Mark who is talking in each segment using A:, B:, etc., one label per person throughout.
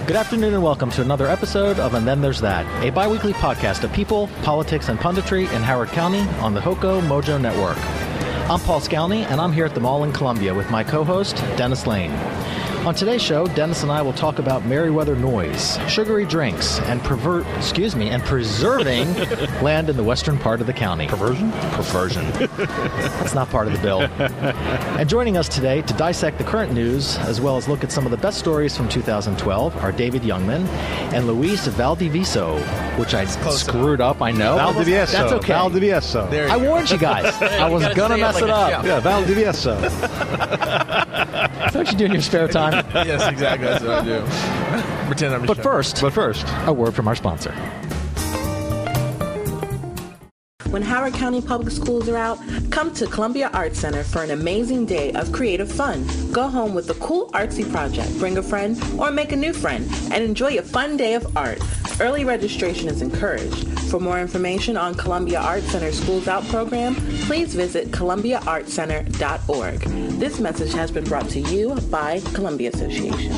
A: Good afternoon and welcome to another episode of And Then There's That, a bi-weekly podcast of people, politics, and punditry in Howard County on the Hoco Mojo Network. I'm Paul Scowney, and I'm here at the mall in Columbia with my co-host, Dennis Lane. On today's show, Dennis and I will talk about Merriweather noise, sugary drinks, and preserving land in the western part of the county.
B: Perversion?
A: Perversion. That's not part of the bill. And joining us today to dissect the current news, as well as look at some of the best stories from 2012, are David Youngman and Luis Valdiviso, which I screwed up, I know.
B: Valdivieso.
A: That's okay.
B: Valdivieso.
A: I warned you guys. I was going to mess it up.
B: Yeah, Valdivieso.
A: That's what you do in your spare time.
C: Yes, exactly. That's what I do. Pretend I'm a
A: But
C: chef.
A: first, a word from our sponsor.
D: When Howard County Public Schools are out, come to Columbia Arts Center for an amazing day of creative fun. Go home with a cool artsy project, bring a friend, or make a new friend, and enjoy a fun day of art. Early registration is encouraged. For more information on Columbia Arts Center Schools Out program, please visit columbiaartscenter.org. This message has been brought to you by Columbia Association.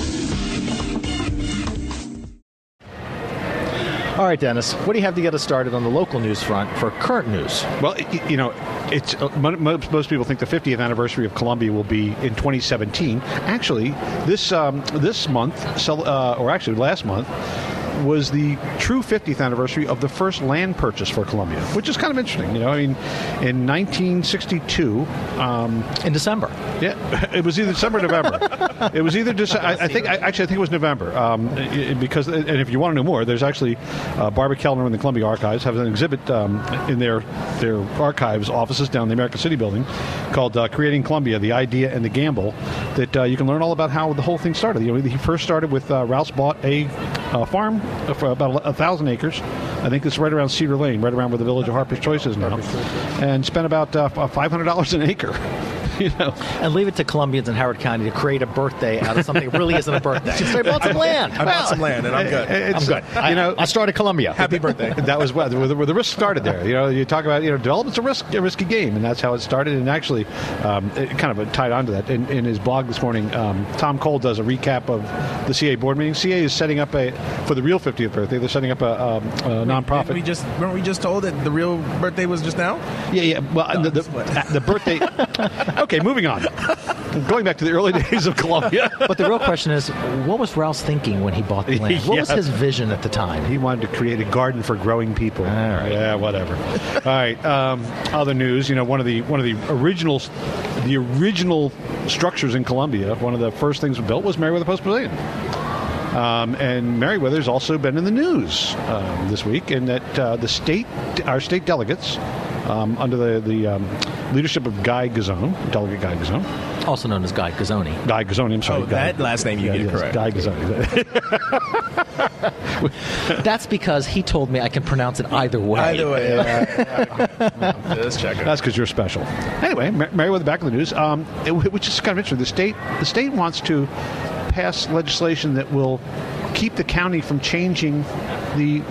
A: All right, Dennis, what do you have to get us started on the local news front for current news?
B: Well, you know, it's most people think the 50th anniversary of Columbia will be in 2017. Actually, this month, or actually last month, was the true 50th anniversary of the first land purchase for Columbia, which is kind of interesting. You know, I mean, in 1962,
A: in December.
B: Yeah, it was either December or November. It was either December. I think it was November. Because, and if you want to know more, there's actually Barbara Kellner in the Columbia Archives have an exhibit in their archives offices down in the American City Building called "Creating Columbia: The Idea and the Gamble." That you can learn all about how the whole thing started. You know, he first started with Rouse bought a farm for about 1,000 acres. I think it's right around Cedar Lane, right around where the Village of Harper's Choice is now, and spent about $500 an acre. You know,
A: and leave it to Columbians in Howard County to create a birthday out of something that really isn't a birthday. So I bought some land.
C: I bought some land, and I'm good.
A: I'm good. I started Columbia.
C: Happy birthday.
B: That was where the risk started there. You know, you talk about, development's a risky game, and that's how it started. And actually, it kind of tied onto that. In his blog this morning, Tom Cole does a recap of the CA board meeting. CA is setting up for the real 50th birthday. They're setting up a nonprofit.
C: Weren't we just told that the real birthday was just now?
B: Yeah. Well, the birthday. Okay, moving on. Going back to the early days of Columbia.
A: But the real question is, what was Rouse thinking when he bought the land? What was his vision at the time?
B: He wanted to create a garden for growing people.
A: All right.
B: Yeah, whatever. All right. Other news. One of the original structures in Columbia. One of the first things built was Merriweather Post Pavilion. And Merriweather's also been in the news this week, in that our state delegates, under the leadership of Delegate Guy Gazzone.
A: Also known as Guy Gazzone.
B: Guy Gazzone, I'm sorry.
C: That last name you get correct.
B: Guy Gazzone.
A: That's because he told me I can pronounce it either way.
C: Either way. Let's check it.
B: That's because you're special. Anyway, Merriweather back in the news, which is kind of interesting. The state wants to pass legislation that will keep the county from changing the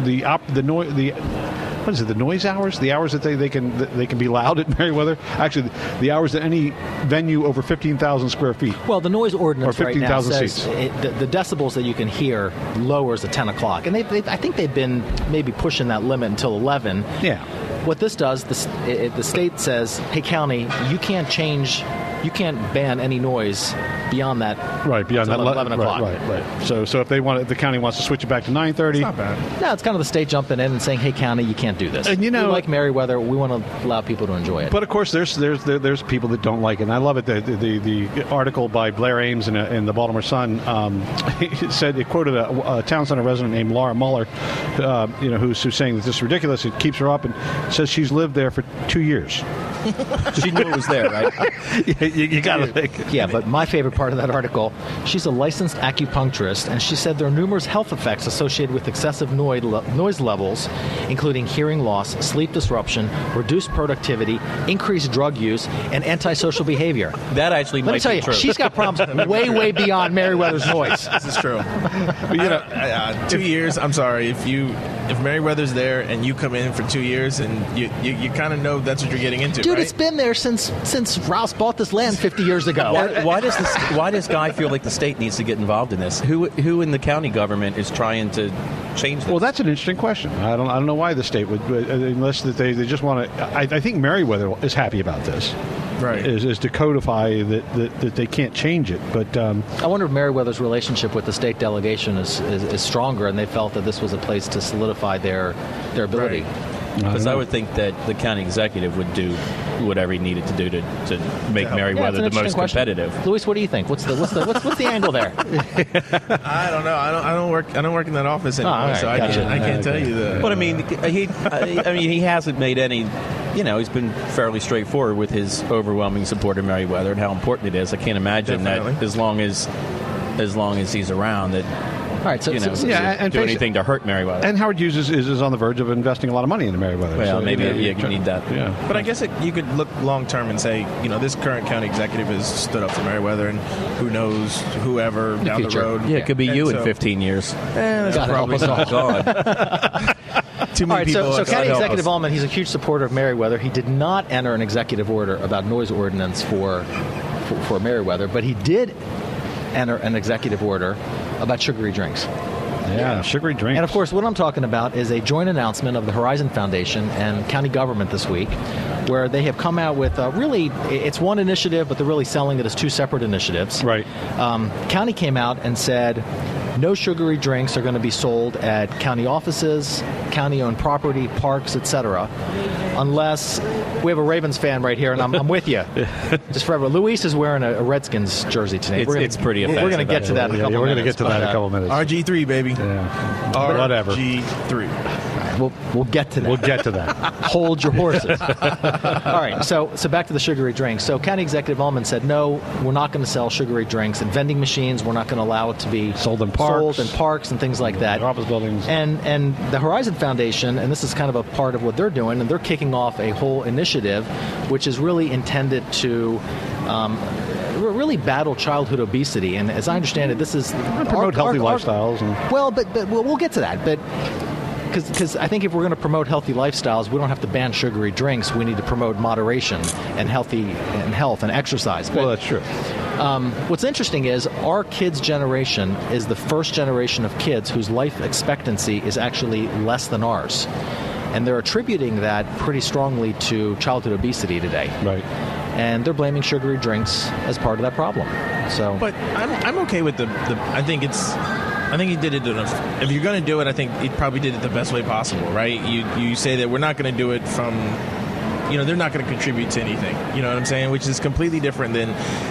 B: noise hours? The hours that they can be loud at Merriweather? Actually, the hours that any venue over 15,000 square feet.
A: Well, the noise ordinance right now says
B: seats.
A: The decibels that you can hear lowers at 10 o'clock. And I think they've been maybe pushing that limit until 11.
B: Yeah.
A: What this does, the state says, hey, county, you can't ban any noise beyond that.
B: Right, beyond that
A: 11 o'clock.
B: Right. So if the county wants to switch it back to 9:30,
C: it's not bad.
A: No, it's kind of the state jumping in and saying, "Hey, county, you can't do this."
B: And we
A: like Merriweather, we want to allow people to enjoy it.
B: But of course, there's people that don't like it. And I love it. The article by Blair Ames in the Baltimore Sun it quoted a town center resident named Laura Muller, who's saying that this is ridiculous. It keeps her up, and says she's lived there for 2 years.
C: She knew it was there, right?
B: you got to think.
A: Yeah, but my favorite part of that article, she's a licensed acupuncturist, and she said there are numerous health effects associated with excessive noise levels, including hearing loss, sleep disruption, reduced productivity, increased drug use, and antisocial behavior.
C: That actually
A: Let me
C: might
A: tell
C: be
A: you,
C: true.
A: she's got problems way beyond Merriweather's noise.
C: This is true. But, 2 years, I'm sorry, if you if Merriweather's there and you come in for 2 years, and you kind of know that's what you're getting into,
A: dude,
C: right?
A: it's been there since Rouse bought this land 50 years ago.
E: Why does Guy feel like the state needs to get involved in this? Who in the county government is trying to change this?
B: Well, that's an interesting question. I don't know why the state would, unless that they just want to. I think Merriweather is happy about this.
C: Right.
B: Is to codify that they can't change it. But
A: I wonder if Merriweather's relationship with the state delegation is stronger, and they felt that this was a place to solidify their ability.
C: Right.
E: Because I would think that the county executive would do whatever he needed to do to make Merriweather the most competitive.
A: Luis, what do you think? What's the angle there?
C: I don't know. I don't work in that office anymore,
A: right,
C: so
A: gotcha.
C: I can't tell you that.
E: But I mean, he hasn't made any. He's been fairly straightforward with his overwhelming support of Merriweather and how important it is. I can't imagine
C: Definitely.
E: that as long as he's around that.
A: All right, so
E: and do anything to hurt Merriweather.
B: And Howard Hughes is on the verge of investing a lot of money into Merriweather.
E: Well,
B: so
E: maybe you need that.
B: Yeah.
C: But I guess you could look long term and say, this current county executive has stood up for Merriweather, and who knows, whoever down the road.
E: Yeah, it could be
C: And
E: you
C: so,
E: in 15 years.
C: That's probably not
E: gone.
C: Too many
A: all right,
C: people.
A: so County
C: help
A: Executive
C: us.
A: Ullman, he's a huge supporter of Merriweather. He did not enter an executive order about noise ordinance for Merriweather, but he did enter an executive order about sugary drinks.
B: Yeah, sugary drinks.
A: And, of course, what I'm talking about is a joint announcement of the Horizon Foundation and county government this week, where they have come out with it's one initiative, but they're really selling it as two separate initiatives.
B: Right.
A: County came out and said no sugary drinks are going to be sold at county offices, county-owned property, parks, etc., unless we have a Ravens fan right here, and I'm with you. Just forever. Luis is wearing a Redskins jersey today.
E: It's pretty offensive.
A: We're going to get to that in a couple minutes.
B: We're going to get to that in a couple minutes.
C: RG3, baby.
B: Yeah. Whatever.
C: RG3.
A: We'll get to that.
B: We'll get to that.
A: Hold your horses. All right, so back to the sugary drinks. So County Executive Ullman said, no, we're not going to sell sugary drinks in vending machines. We're not going to allow it to be
B: sold in parks
A: and things like that.
B: Office buildings.
A: And the Horizon Foundation, and this is kind of a part of what they're doing, and they're kicking off a whole initiative which is really intended to really battle childhood obesity. And as I understand it, this is
B: promote healthy lifestyles.
A: But we'll get to that. But because I think if we're going to promote healthy lifestyles, we don't have to ban sugary drinks. We need to promote moderation and health and exercise.
B: Well, that's true.
A: What's interesting is our kids' generation is the first generation of kids whose life expectancy is actually less than ours. And they're attributing that pretty strongly to childhood obesity today.
B: Right.
A: And they're blaming sugary drinks as part of that problem. So,
C: but I'm okay with the I think he did it enough. If you're going to do it, I think he probably did it the best way possible, right? You say that we're not going to do it from, they're not going to contribute to anything. You know what I'm saying? Which is completely different than,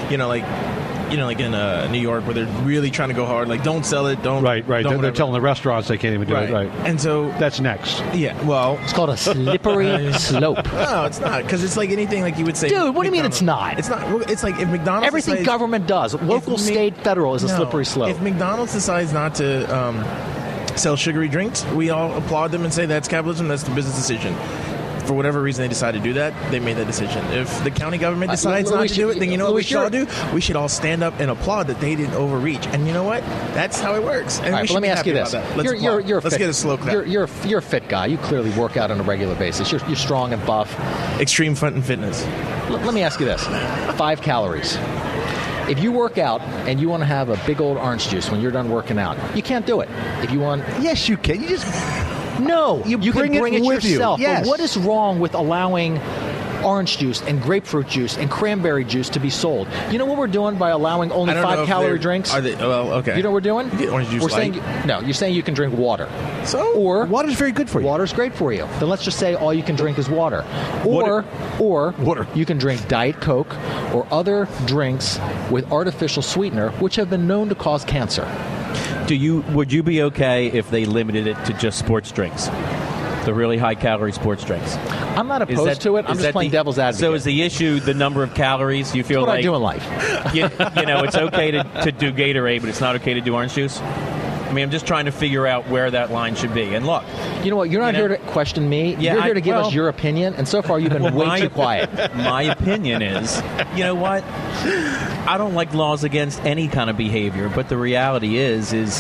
C: like in New York, where they're really trying to go hard. Like, don't sell it. Don't.
B: Right.
C: Don't
B: they're telling the restaurants they can't even do it. Right.
C: And so
B: that's next.
C: Yeah. Well,
A: it's called a slippery slope.
C: No, it's not, because it's like anything like you would say.
A: Dude, what do you mean it's not?
C: It's not. It's like if McDonald's
A: everything
C: decides,
A: government does, local, state, federal, is a slippery slope.
C: If McDonald's decides not to sell sugary drinks, we all applaud them and say that's capitalism. That's the business decision. For whatever reason they decide to do that, they made that decision. If the county government decides not to do it, then you know what we should all do? We should all stand up and applaud that they didn't overreach. And you know what? That's how it works. And
A: let me ask you this.
C: Let's get a slow clap.
A: You're a fit guy. You clearly work out on a regular basis. You're strong and buff.
C: Extreme fun and fitness.
A: Let me ask you this. 5 calories. If you work out and you want to have a big old orange juice when you're done working out, you can't do it. If you want...
B: Yes, you can. You just...
A: No, you can bring it
B: with
A: yourself.
B: You. Yes.
A: But what is wrong with allowing orange juice and grapefruit juice and cranberry juice to be sold? You know what we're doing by allowing only 5-calorie drinks?
C: Are they, well, okay.
A: You know what we're doing?
C: You get orange juice
A: we're saying you're saying you can drink water.
C: So?
A: Or
B: water's very good for you.
A: Water's great for you. Then let's just say all you can drink is water. Or
B: water.
A: You can drink Diet Coke or other drinks with artificial sweetener, which have been known to cause cancer.
E: Would you be okay if they limited it to just sports drinks? The really high-calorie sports drinks.
A: I'm not opposed to it. I'm just playing devil's advocate.
E: So is the issue the number of calories? You feel
A: That's what
E: like
A: I do in life.
E: It's okay to do Gatorade, but it's not okay to do orange juice? I mean, I'm just trying to figure out where that line should be. And look,
A: you know what? You're not here to question me.
E: Yeah,
A: you're here to give us your opinion. And so far, you've been way too quiet.
E: My opinion is, you know what? I don't like laws against any kind of behavior, but the reality is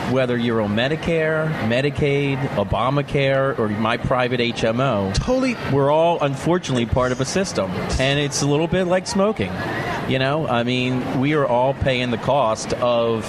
E: whether you're on Medicare, Medicaid, Obamacare, or my private HMO.
C: Totally.
E: We're all, unfortunately, part of a system. And it's a little bit like smoking. You know, I mean, we are all paying the cost of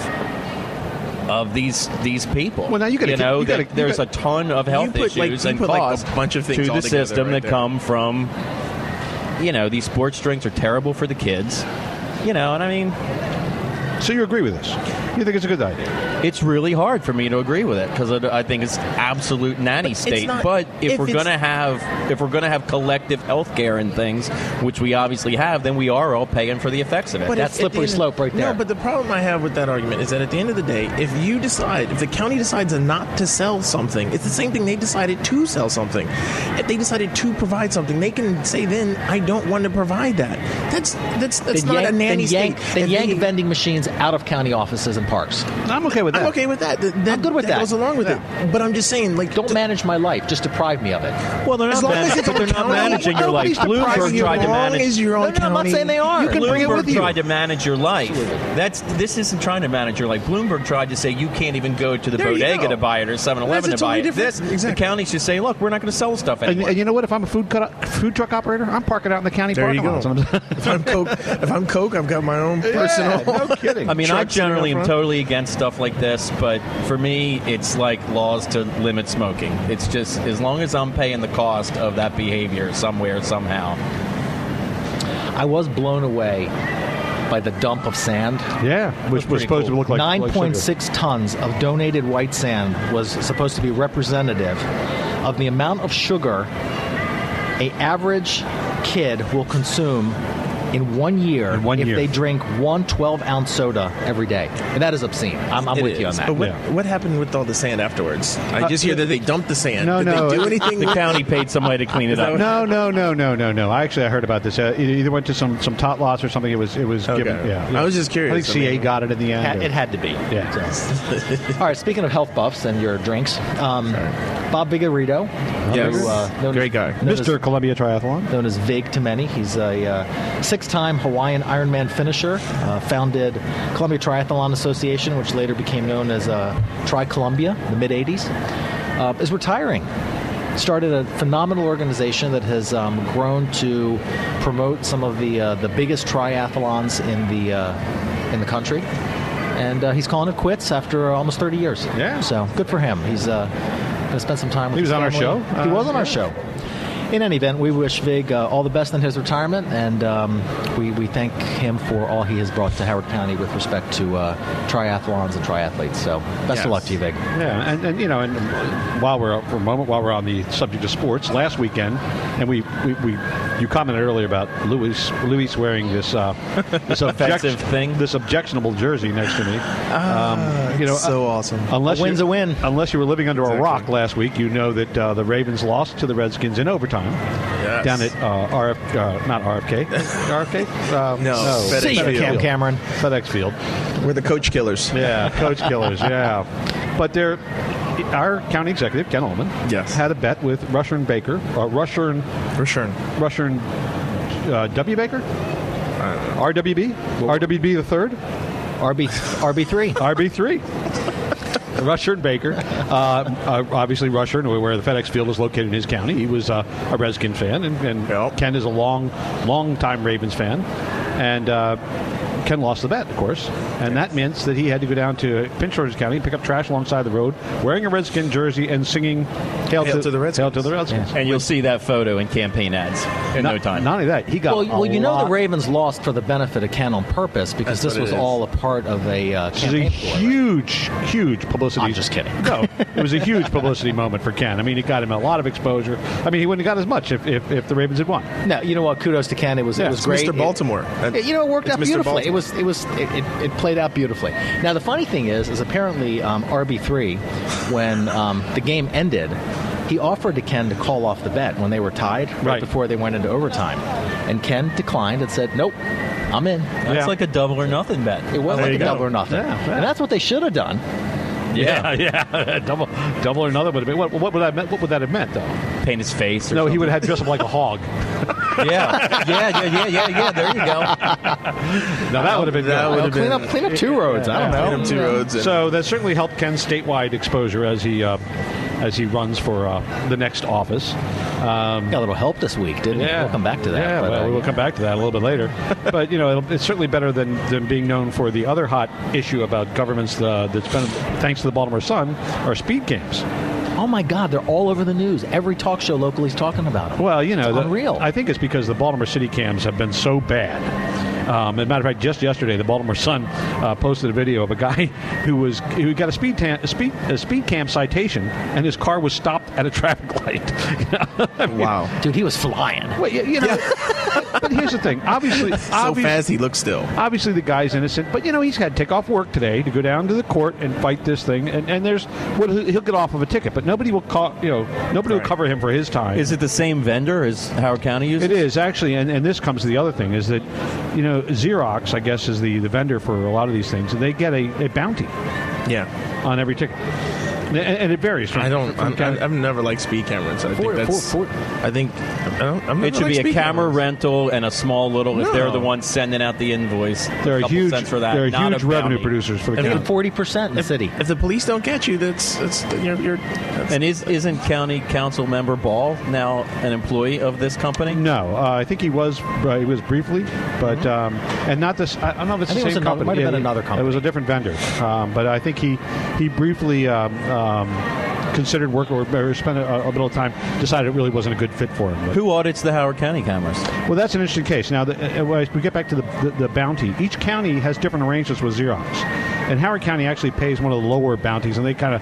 E: these people.
B: Well, now
E: there's a ton of health issues and costs
C: a bunch of things
E: to the system
C: right
E: that
C: there.
E: come from, these sports drinks are terrible for the kids. And I mean,
B: So you agree with this? You think it's a good idea?
E: it's really hard for me to agree with it because I think it's absolute nanny state. But if we're gonna have collective health care and things, which we obviously have, then we are all paying for the effects of it.
C: But
A: That's slippery slope right there.
C: No, but the problem I have with that argument is that at the end of the day, if the county decides not to sell something, it's the same thing they decided to sell something. If they decided to provide something, they can say then, I don't want to provide that. That's not a nanny state.
A: Then yank vending machines out of county offices and parks.
B: I'm okay with that.
C: I'm okay with that.
A: I'm good with that.
C: Goes along with it. But I'm just saying,
A: don't manage my life. Just deprive me of it.
E: Well, they're not managing your life. Bloomberg tried to manage.
A: I'm not saying they are.
B: You can bring it with you.
E: Bloomberg tried to manage your life. This isn't trying to manage your life. Bloomberg tried to say you can't even go to the bodega to buy it or 7-Eleven to buy it. The county should say, look, we're not going to sell stuff anymore.
B: And you know what? If I'm a food truck operator, I'm parking out in the county parking lot.
C: If I'm Coke, I've got my own personal.
B: No kidding.
E: I mean, I generally am totally against stuff like this, but for me, it's like laws to limit smoking. It's just as long as I'm paying the cost of that behavior somewhere, somehow.
A: I was blown away by the dump of sand.
B: Yeah, which was supposed to look like
A: 9.6 tons of donated white sand was supposed to be representative of the amount of sugar an average kid will consume in 1 year if they drink one 12-ounce soda every day. And that is obscene. I'm with you on that.
C: But what happened with all the sand afterwards? I just hear that they dumped the sand.
B: No.
C: Did they do anything?
E: The county paid somebody to clean it up.
B: No. I heard about this. It either went to some tot lots or something. It was given. Yeah.
C: I was just curious.
B: I think CA got it in the end.
A: It had to be.
B: Yeah.
A: So. All right, speaking of health buffs and your drinks, Bob Vigorito.
C: Great guy.
B: Mr. Columbia Triathlon.
A: Known as Vig to many. He's a six-time Hawaiian Ironman finisher, founded Columbia Triathlon Association, which later became known as Tri-Columbia in the mid-'80s, is retiring. Started a phenomenal organization that has grown to promote some of the biggest triathlons in the country. And he's calling it quits after almost 30 years.
B: Yeah.
A: So good for him. He's going to spend some time with his
B: family.
A: He was on our show. In any event, we wish Vig all the best in his retirement, and we thank him for all he has brought to Howard County with respect to triathlons and triathletes. So, best of luck to you, Vig.
B: Yeah, and while we're on the subject of sports, last weekend, and you commented earlier about Luis wearing this
E: offensive thing,
B: this objectionable jersey next to me.
C: So awesome.
B: Unless
A: a win's a win.
B: Unless you were living under a rock last week, you know that the Ravens lost to the Redskins in overtime.
C: Yes.
B: Down at not RFK. RFK?
C: No.
A: See you, Cam Cameron.
B: FedEx Field.
C: We're the coach killers.
B: Yeah, coach killers, yeah. But our county executive, Ken Ullman, had a bet with Rushern Baker. Rushern W. Baker? RWB? RWB the third?
A: RB3.
B: RB3. Rushern Baker. Obviously, Rushern, where the FedEx Field is located in his county, he was a Redskin fan, and Ken is a long-time Ravens fan. And Ken lost the bet, of course, and that meant that he had to go down to Prince George's County, pick up trash alongside the road, wearing a Redskin jersey and singing "Hail to the Redskins." Hail to the Redskins.
E: Yeah. And you'll see that photo in campaign ads in no time.
B: Not only that, he got
A: the Ravens lost for the benefit of Ken on purpose because this was all a part of a campaign.
B: It was a huge publicity.
A: I'm just kidding.
B: No, it was a huge publicity moment for Ken. I mean, it got him a lot of exposure. I mean, he wouldn't have got as much if the Ravens had won.
A: No, you know what? Kudos to Ken. It was great.
C: Mr. Baltimore.
A: It worked out beautifully. It played out beautifully. Now the funny thing is apparently RB3, when the game ended, he offered to Ken to call off the bet when they were tied right before they went into overtime, and Ken declined and said, "Nope, I'm in."
E: That's like a double or nothing bet.
A: It was like a double or nothing, and that's what they should have done.
B: Yeah. double or nothing. What would that have meant though?
E: paint his face. Or
B: No,
E: something.
B: he would have had dressed up like a hog.
E: Yeah. There you go.
B: Now that would have been good.
A: Clean up two roads. I don't know.
C: Clean up two roads. And
B: So that certainly helped Ken's statewide exposure as he runs for the next office.
A: Got a little help this week, didn't
B: Yeah,
A: We'll come back to that.
B: Yeah,
A: but,
B: we'll come back to that a little bit later. But it's certainly better than being known for the other hot issue about governments that's been, thanks to the Baltimore Sun, are speed games.
A: Oh my God, they're all over the news. Every talk show locally is talking about them.
B: Well,
A: it's unreal.
B: I think it's because the Baltimore City cams have been so bad. As a matter of fact, just yesterday, the Baltimore Sun posted a video of a guy who got a speed cam citation, and his car was stopped at a traffic light.
C: wow.
A: Dude, he was flying.
B: Well, but here's the thing. Obviously,
C: So fast he looks still.
B: Obviously, the guy's innocent, but he's had to take off work today to go down to the court and fight this thing, and he'll get off of a ticket, but nobody will will cover him for his time.
E: Is it the same vendor as Howard County uses?
B: It is actually, and this comes to the other thing is that Xerox, I guess, is the vendor for a lot of these things, and they get a bounty
C: Yeah.
B: on every ticket. And it varies.
C: I've never liked speed cameras. I think that's. I think.
E: It should be a camera rental and a small little. If they're the
C: No.
E: ones sending out the invoice,
B: They're
E: a couple
B: huge.
E: cents for that.
B: They're
E: not
B: huge
E: a
B: revenue
E: bounty.
B: producers for the
A: Even
B: county.
A: 40% in the city.
C: If the police don't get you, that's you're.
E: And isn't County Council member Ball now an employee of this company?
B: No, I think he was briefly, but and not this. I don't know if it's
A: I
B: the
A: think it was
B: same
A: another-
B: company.
A: might have been
B: Yeah,
A: another company.
B: It was a different vendor, but I think he briefly considered work or spent a bit of time, decided it really wasn't a good fit for him. But,
E: Who audits the Howard County cameras?
B: well, that's an interesting case. Now, as we get back to the bounty, each county has different arrangements with Xerox. And Howard County actually pays one of the lower bounties, and they kind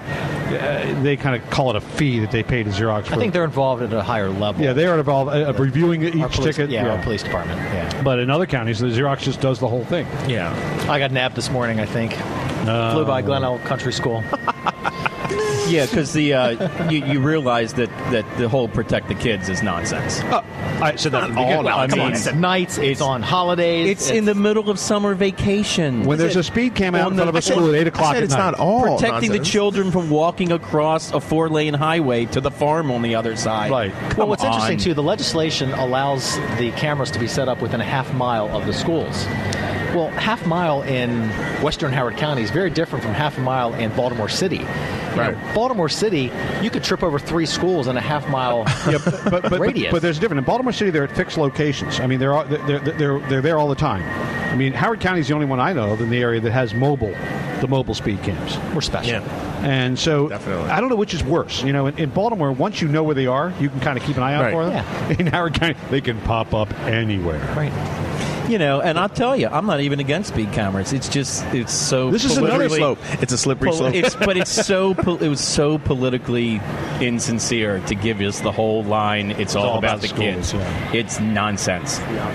B: of call it a fee that they pay to Xerox.
A: I think they're involved at a higher level.
B: Yeah, they are involved reviewing each
A: Our police,
B: ticket.
A: our police department. Yeah.
B: But in other counties, the Xerox just does the whole thing.
C: Yeah.
A: I got nabbed this morning, I think. Flew by Glenelg Country School.
E: Yeah, because you realize that the whole protect the kids is nonsense.
B: I said that.
A: Well,
E: I
A: come
E: mean,
A: on. It's at nights. It's on holidays.
E: It's in the middle of summer vacation.
B: When there's a speed cam out in front of a school at 8 o'clock at
C: it's
B: night.
C: not all
E: Protecting
C: nonsense.
E: the children from walking across a 4-lane highway to the farm on the other side.
B: Right.
A: Well, what's
E: Come
A: interesting,
E: on.
A: too, the legislation allows the cameras to be set up within a half mile of the schools. Well, half mile in western Howard County is very different from half a mile in Baltimore City. You know, Baltimore City, you could trip over 3 schools in a half mile radius.
B: But there's different. In Baltimore City, they're at fixed locations. I mean, they're there all the time. I mean, Howard County is the only one I know of in the area that has the mobile speed cams.
A: We're special.
C: Yeah.
B: And so
C: Definitely.
B: I don't know which is worse. In Baltimore, once you know where they are, you can kind of keep an eye out
C: Right.
B: for them.
A: Yeah.
B: In Howard County, they can pop up anywhere.
A: Right.
E: And I'll tell you, I'm not even against speed cameras. It's just it's so.
B: This is another
E: politically-
C: slope. It's a slippery slope.
E: It was so politically insincere to give us the whole line. It's all about the
B: schools,
E: kids.
B: yeah.
E: It's nonsense.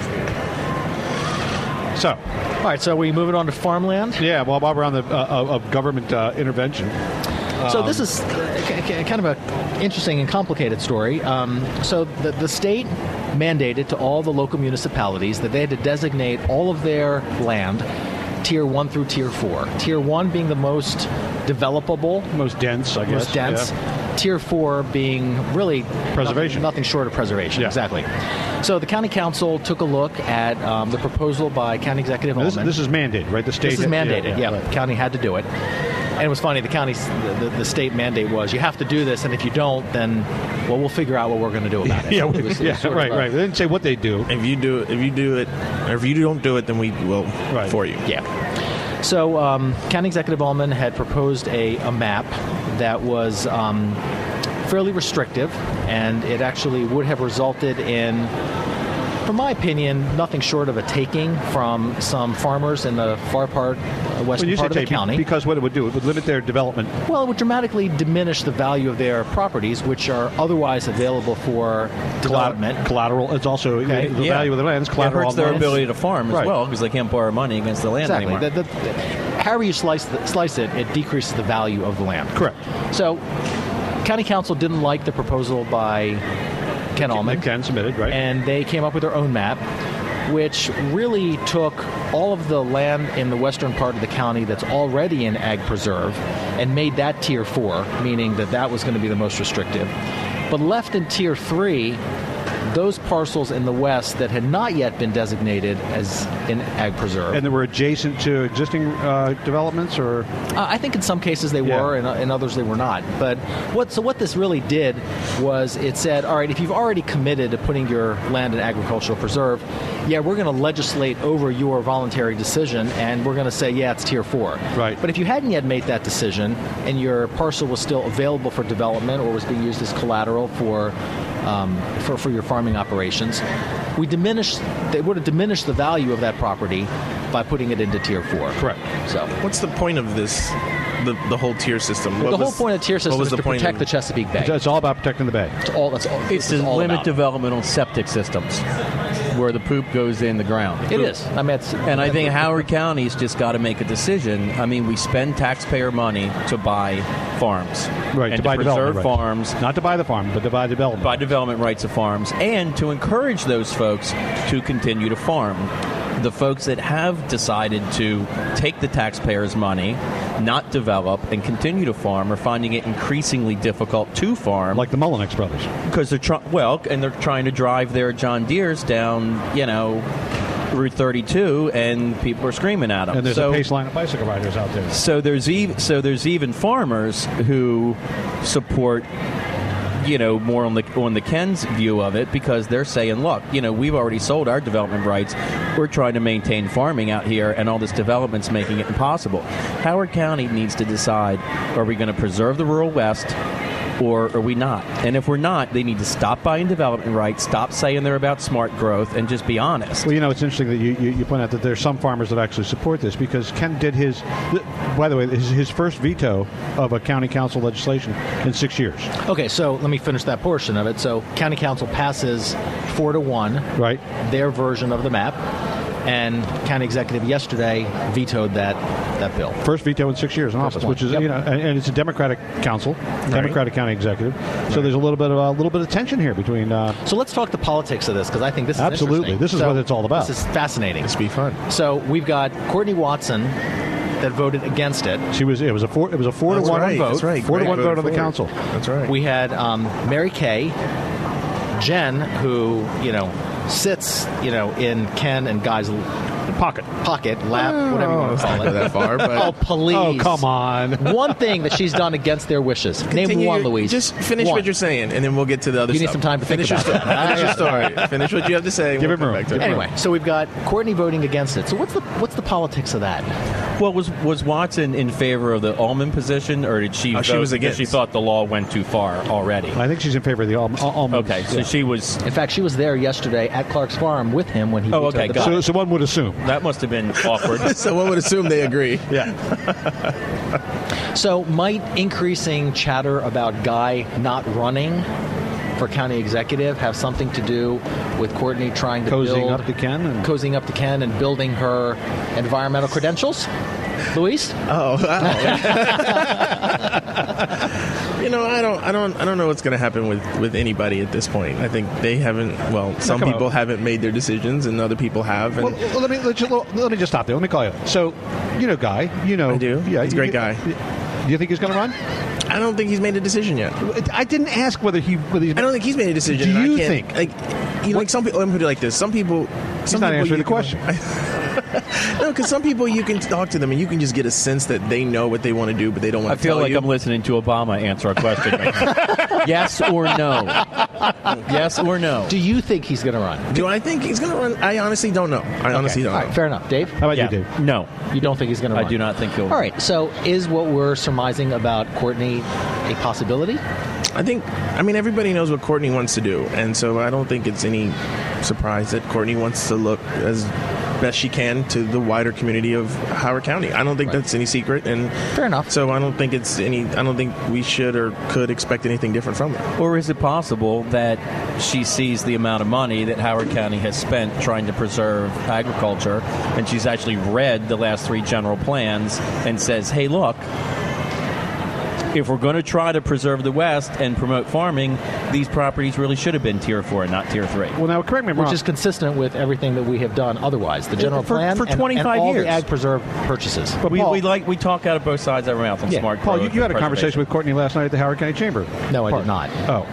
B: So,
A: All right, so we moving on to farmland.
B: yeah, well, while we're on the of government intervention.
A: So this is kind of an interesting and complicated story. So the state mandated to all the local municipalities that they had to designate all of their land Tier 1 through Tier 4. Tier 1 being the most developable,
B: Most dense, I guess.
A: most dense.
B: Yeah.
A: Tier 4 being really
B: Preservation.
A: nothing short of preservation.
B: Yeah.
A: Exactly. So the county council took a look at the proposal by County Executive
B: Now,
A: Ullman.
B: this is mandated, right? The state.
A: This is mandated, yeah.
B: right.
A: County had to do it. And it was funny, the state mandate was, you have to do this, and if you don't, then, well, we'll figure out what we're going to do about it.
B: Yeah,
A: It was sort of
B: right.
A: a-
B: They didn't say what they do.
C: If you do it, or if you don't do it, then we will for you.
A: Yeah. So County Executive Ullman had proposed a map that was fairly restrictive, and it actually would have resulted in, from my opinion, nothing short of a taking from some farmers in the far part, western
B: When you say
A: part of the
B: take,
A: county.
B: because what it would do, it would limit their development.
A: Well, it would dramatically diminish the value of their properties, which are otherwise available for development.
B: Collateral. It's also
A: Okay.
B: the value of the land is
E: It
B: collateral.
E: hurts their
B: on loans.
E: ability to farm as
B: Right.
E: well because they can't borrow money against the land
A: Exactly.
E: anymore.
A: However you slice it, it decreases the value of the land.
B: Correct.
A: So, County Council didn't like the proposal by Ken Ullman,
B: Ken submitted, right?
A: and they came up with their own map, which really took all of the land in the western part of the county that's already in ag preserve and made that Tier 4, meaning that was going to be the most restrictive. But left in Tier 3, those parcels in the west that had not yet been designated as an ag preserve.
B: And they were adjacent to existing developments, or?
A: I think in some cases they were, and in others they were not. But what this really did was it said, all right, if you've already committed to putting your land in agricultural preserve, we're going to legislate over your voluntary decision, and we're going to say, it's Tier 4.
B: Right.
A: But if you hadn't yet made that decision, and your parcel was still available for development or was being used as collateral for your farming operations, they would have diminished the value of that property by putting it into Tier 4.
B: Correct.
C: So, what's the point of this? The whole tier system.
A: The whole point of the tier system is to protect the Chesapeake Bay.
B: It's all about protecting the bay.
E: It's to limit development on septic systems, where the poop goes in the ground.
A: It is.
E: I think Howard County's just got to make a decision. I mean, we spend taxpayer money to buy farms.
B: Right,
E: and
B: to buy
E: preserve
B: development
E: farms.
B: Rights. Not to buy the farm, but to buy development.
E: Buy development rights of farms, and to encourage those folks to continue to farm. The folks that have decided to take the taxpayers' money, not develop, and continue to farm are finding it increasingly difficult to farm.
B: Like the Mullinex brothers.
E: Because they're trying to drive their John Deeres down, Route 32, and people are screaming at them.
B: And there's a pace line of bicycle riders out there.
E: So there's even farmers who support more on the Ken's view of it, because they're saying, look, we've already sold our development rights. We're trying to maintain farming out here, and all this development's making it impossible. Howard County needs to decide, are we going to preserve the rural west, or are we not? And if we're not, they need to stop buying development rights, stop saying they're about smart growth, and just be honest.
B: Well, it's interesting that you point out that there's some farmers that actually support this, because Ken did by the way, his first veto of a county council legislation in 6 years.
A: Okay, so let me finish that portion of it. So county council passes 4-1,
B: right,
A: their version of the map, and county executive yesterday vetoed that bill.
B: First veto in 6 years in office, which is and it's a Democratic council, Democratic county executive. So there's a little bit of tension here between.
A: So let's talk the politics of this, because I think this is
B: absolutely this is what it's all about.
A: This is fascinating.
C: This will be fun.
A: So we've got Courtney Watson that voted against it.
B: It was a 4-1 vote.
C: That's right.
B: 4-1 vote on the council.
C: That's right.
A: We had Mary Kay, Jen, who sits in Ken and Guy's
B: pocket,
A: lap, whatever you want to call it.
C: That far, but
A: oh, please!
B: Oh, come on!
A: One thing that she's done against their wishes. Name one, Louise.
C: Just finish what you're saying, and then we'll get to the other stuff.
A: You need some time to
C: finish
A: think about
C: that. Finish your story. Finish what you have to say.
B: Give it room.
A: Anyway, so we've got Courtney voting against it. So what's the politics of that?
E: Well, was Watson in favor of the almond position, or did she?
C: She was against.
E: She thought the law went too far already.
B: I think she's in favor of the almond.
E: Okay, so she was.
A: In fact, she was there yesterday at Clark's Farm with him when he.
B: So one would assume
E: that must have been awkward.
C: So one would assume they agree.
B: Yeah.
A: So might increasing chatter about Guy not running for county executive have something to do with Courtney trying to
B: cozying up to Ken
A: and building her environmental credentials? Luis?
C: Oh. I don't know what's going to happen with anybody at this point. I think they haven't. Well, some people haven't made their decisions, and other people have. And
B: let me just stop there. Let me call you. So, Guy.
C: I do.
B: Yeah,
C: he's a great guy.
B: Do you think he's going to run?
C: I don't think he's made a decision yet.
B: I didn't ask whether he's.
C: I don't think he's made a decision.
B: Do you think?
C: Like some people. Let me put it like this. Some people.
B: He's not answering the question.
C: No, because some people you can talk to them and you can just get a sense that they know what they want to do, but they don't want to tell you.
E: I feel like I'm listening to Obama answer a question right now. Yes or no? Yes or no?
A: Do you think he's going to run?
C: Do I think he's going to run? I honestly don't know. Honestly don't know.
A: Fair enough. Dave?
B: How about you, Dave?
E: No.
A: You don't think he's going to run?
E: I do not think he'll run.
A: All right. So is what we're surmising about Courtney a possibility?
C: Everybody knows what Courtney wants to do, and so I don't think it's any surprise that Courtney wants to look as best she can to the wider community of Howard County. I don't think that's any secret, and
A: fair enough.
C: So I don't think we should or could expect anything different from her.
E: Or is it possible that she sees the amount of money that Howard County has spent trying to preserve agriculture, and she's actually read the last 3 general plans and says, hey, look, if we're going to try to preserve the West and promote farming, these properties really should have been Tier 4 and not Tier 3.
B: Well, now, correct me if I'm wrong.
A: Which is consistent with everything that we have done otherwise. The general plan
E: for 25
A: and all
E: years.
A: the ag preserve purchases.
B: But
E: we
B: Paul,
E: we talk out of both sides of our mouth on smart
B: Paul,
E: growth
B: you had a
E: and
B: conversation with Courtney last night at the Howard County Chamber.
A: No, I did not.
B: Oh.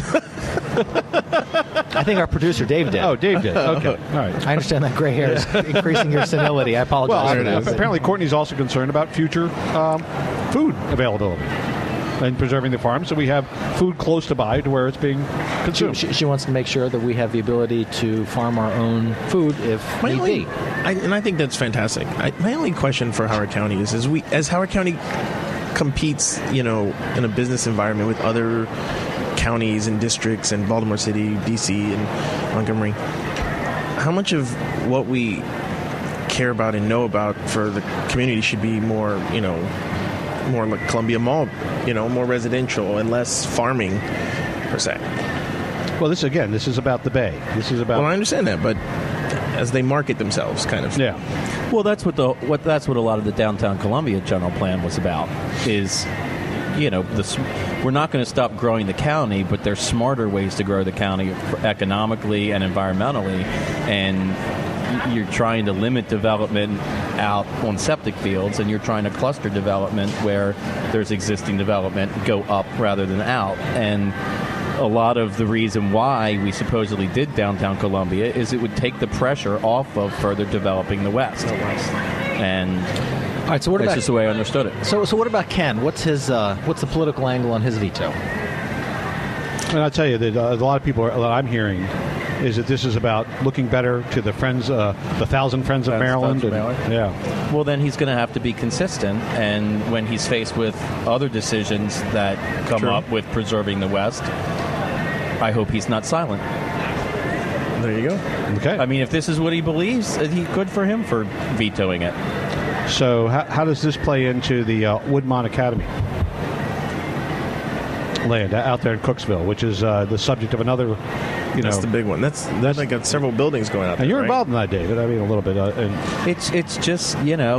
A: I think our producer, Dave, did.
B: Oh, Dave did. Okay. All right.
A: I understand that gray hair is increasing your senility. I apologize for that.
B: Apparently Courtney's also concerned about future food availability and preserving the farm, so we have food close to by to where it's being consumed.
A: She wants to make sure that we have the ability to farm our own food if need be.
C: I think that's fantastic. My only question for Howard County is as Howard County competes, in a business environment with other counties and districts and Baltimore City, D.C., and Montgomery, how much of what we care about and know about for the community should be more like Columbia Mall, more residential and less farming, per se?
B: Well, this is about the Bay. This is about...
C: Well, I understand that, but as they market themselves, kind of.
B: Yeah.
E: Well, that's what a lot of the downtown Columbia general plan was about. Is we're not going to stop growing the county, but there's smarter ways to grow the county economically and environmentally, and you're trying to limit development out on septic fields, and you're trying to cluster development where there's existing development go up rather than out. And a lot of the reason why we supposedly did downtown Columbia is it would take the pressure off of further developing the West. And
A: all right, so what
E: that's
A: about,
E: just the way I understood it.
A: So what about Ken? What's the political angle on his veto?
B: And I'll tell you that a lot of people that I'm hearing is that this is about looking better to the friends, the 1,000 Friends of Maryland. Yeah.
E: Well, then he's going to have to be consistent, and when he's faced with other decisions that come up with preserving the West, I hope he's not silent.
C: There you go.
B: Okay.
E: I mean, if this is what he believes, good for him for vetoing it.
B: So how does this play into the Woodmont Academy land out there in Cooksville, which is the subject of another...
C: That's the big one. That's like got several buildings going out there.
B: And you're
C: right?
B: involved in that, David. I mean, a little bit.
E: It's just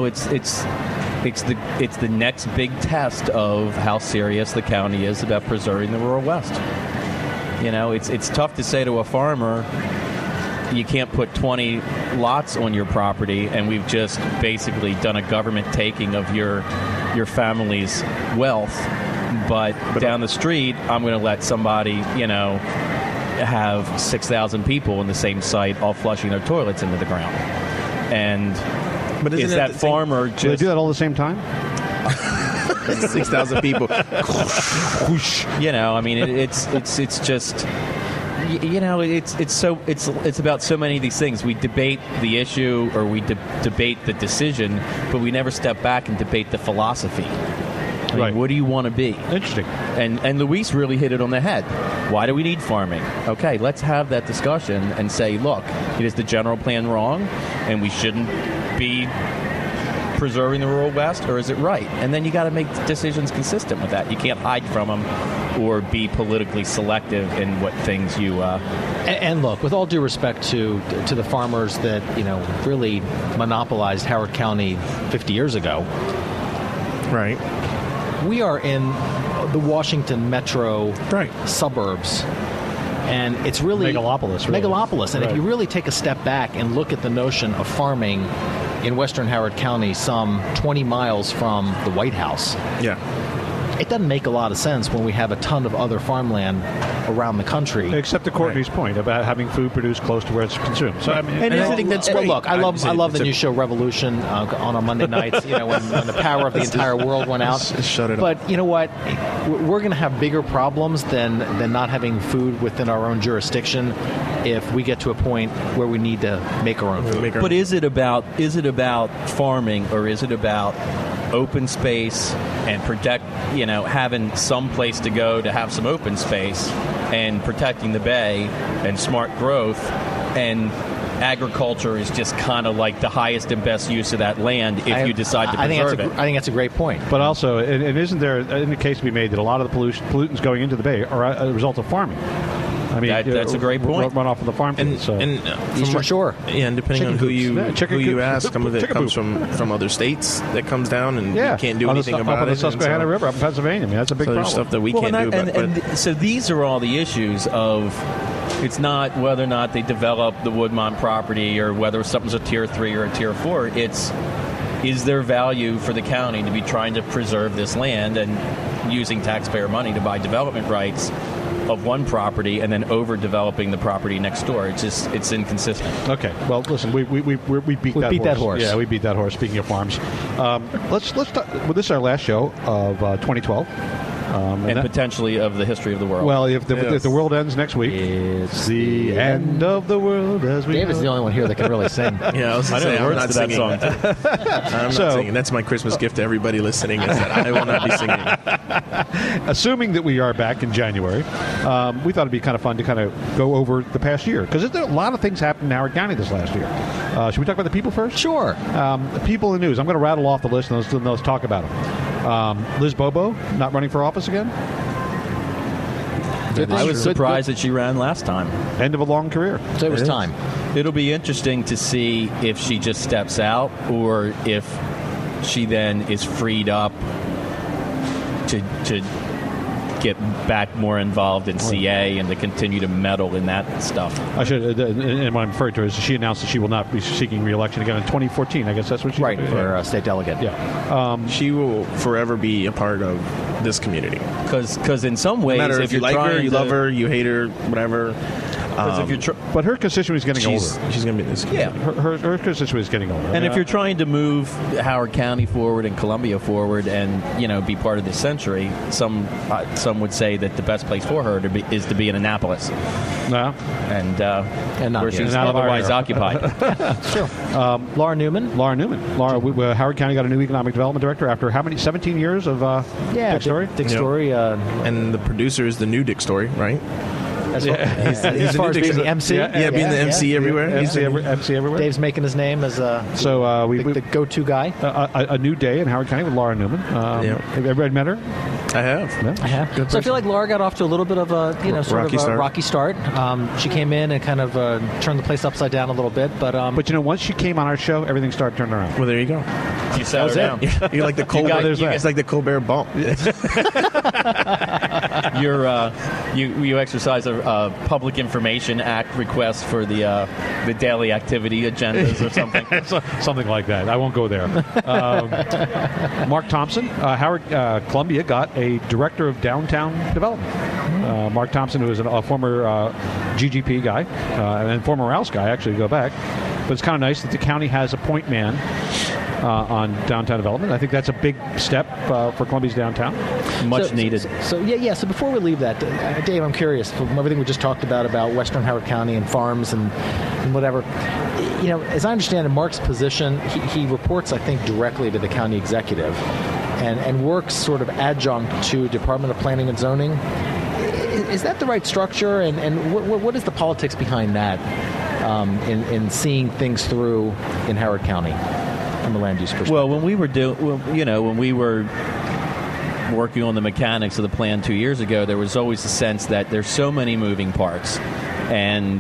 E: it's the next big test of how serious the county is about preserving the rural West. It's tough to say to a farmer, you can't put 20 lots on your property, and we've just basically done a government taking of your family's wealth. But down the street, I'm going to let somebody, have 6,000 people in the same site all flushing their toilets into the ground. And
C: but
E: is that farmer just...
B: Do they do that all at the same time?
C: 6,000 people.
E: I mean, it's just... it's about so many of these things. We debate the issue, or we debate the decision, but we never step back and debate the philosophy. I mean,
B: right.
E: What do you want to be?
B: Interesting.
E: And Luis really hit it on the head. Why do we need farming? Okay, let's have that discussion and say, look, is the general plan wrong, and we shouldn't be preserving the rural West, or is it right? And then you got to make decisions consistent with that. You can't hide from them or be politically selective in what things you...
A: And look, with all due respect to the farmers that, really monopolized Howard County 50 years ago.
C: Right.
A: We are in the Washington metro suburbs, and it's really
B: megalopolis.
A: And if you really take a step back and look at the notion of farming in western Howard County, some 20 miles from the White House, it doesn't make a lot of sense when we have a ton of other farmland around the country.
B: Except to Courtney's point about having food produced close to where it's consumed. So, I mean,
C: and I think that's great.
A: Look, I love the new show Revolution on our Monday nights. When the power of the entire world went out.
C: Shut it up.
A: But you know what? We're going to have bigger problems than not having food within our own jurisdiction if we get to a point where we need to make our own food.
E: But is it about farming, or is it about open space and protect, having some place to go to have some open space and protecting the bay and smart growth, and agriculture is just kind of like the highest and best use of that land if you decide to preserve it.
A: I think that's a great point.
B: But also, and isn't there in the case to be made that a lot of the pollutants going into the bay are a result of farming? I mean,
E: that's a great point.
B: Run off of the farm field.
A: Eastern Shore.
C: Yeah, and depending on who you ask, some of it comes from other states that comes down, and you can't do anything about it.
B: On the Susquehanna River up in Pennsylvania. I mean, that's a big problem.
C: Stuff that we can't do.
E: So these are all the issues of. It's not whether or not they develop the Woodmont property or whether something's a Tier 3 or a Tier 4. It's, is there value for the county to be trying to preserve this land and using taxpayer money to buy development rights of one property and then overdeveloping the property next door? It's inconsistent.
B: Okay. Well, listen, we beat that horse. Yeah, we beat that horse. Speaking of farms, let's talk. Well, this is our last show of 2012.
E: And potentially of the history of the world.
B: Well, if the world ends next week,
A: it's
B: the end of the world as we
A: David's
B: know.
A: the only one here that can really sing.
C: Yeah, I was going to say, I'm not singing. I'm not singing. That's my Christmas gift to everybody listening, is that I will not be singing.
B: Assuming that we are back in January, we thought it'd be kind of fun to kind of go over the past year, because a lot of things happened in Howard County this last year. Should we talk about the people first?
A: Sure.
B: People in the news. I'm going to rattle off the list and let's talk about them. Liz Bobo, not running for office again?
E: I was surprised that she ran last time.
B: End of a long career.
A: So it was time.
E: It'll be interesting to see if she just steps out or if she then is freed up to get back more involved in CA and to continue to meddle in that stuff.
B: I should, and what I'm referring to is she announced that she will not be seeking re-election again in 2014. I guess that's what she
A: right for state delegate.
B: Yeah,
C: she will forever be a part of this community.
E: Because in some ways,
C: no matter
E: if
C: you like her, you love her, you hate her, whatever.
B: But her constituency is getting older.
C: She's going to be this.
E: Yeah,
B: her constituency is getting older.
E: And if you're trying to move Howard County forward and Columbia forward, and be part of this century, some would say that the best place for her is to be in Annapolis.
B: No,
E: and not
B: where
E: she's otherwise occupied.
A: Sure. Laura Newman.
B: Laura, Howard County got a new economic development director after how many? 17 years of Dick Story.
A: Dick Story,
C: and the producer is the new Dick Story, right?
A: He's as far as being the MC.
C: Being the MC everywhere.
B: MC everywhere.
A: Dave's making his name as the go-to guy.
B: A new day in Howard County with Laura Newman. Have everybody met her?
C: I have.
B: Yeah.
A: I have.
C: Good
A: so I feel like Laura got off to a little bit of a rocky start. She came in and kind of turned the place upside down a little bit, but
B: once she came on our show, everything stared turning around.
C: Well, there you go.
E: You sat her down.
C: You're like the Colbert. It's like the Colbert bump.
E: You exercise a Public Information Act request for the daily activity agendas or something.
B: Something like that. I won't go there. Mark Thompson, Columbia got a director of downtown development. Mark Thompson, who is a former GGP guy and former Rouse guy, actually, go back. But it's kind of nice that the county has a point man on downtown development. I think that's a big step for Columbia's downtown.
E: Much needed.
A: So before we leave that, Dave, I'm curious, from everything we just talked about Western Howard County and farms and whatever, as I understand it, Mark's position, he reports, I think, directly to the county executive and works sort of adjunct to Department of Planning and Zoning. Is that the right structure? And what is the politics behind that in seeing things through in Howard County from the land use perspective?
E: Well, when we were working on the mechanics of the plan 2 years ago, there was always a sense that there's so many moving parts, and